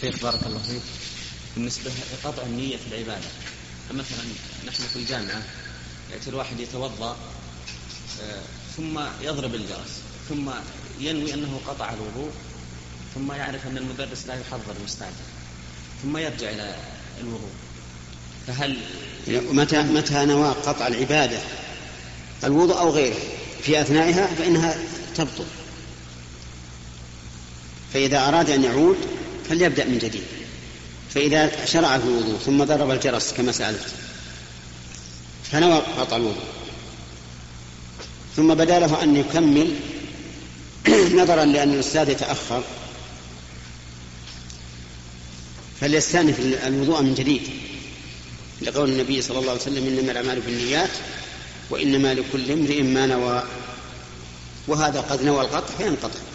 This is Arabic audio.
شيخ بارك الله فيك، بالنسبة لقطع النية في العبادة، فمثلا نحن في الجامعة يأتي الواحد يتوضأ ثم يضرب الجرس ثم ينوي أنه قطع الوضوء، ثم يعرف أن المدرس لا يحضر مستعجل، ثم يرجع إلى الوضوء، فهل متى نوى قطع العبادة الوضوء أو غيره في أثنائها فإنها تبطل، فإذا أراد أن يعود فليبدأ من جديد. فإذا شرع في الوضوء ثم ضرب الجرس كما سألت فنوى قطع الوضوء ثم بدا له أن يكمل نظرا لأن الأستاذ يتأخر، فليستأنف الوضوء من جديد، لقول النبي صلى الله عليه وسلم إنما الأعمال بالنيات وإنما لكل امرئ ما نوى، وهذا قد نوى القطع فينقطع.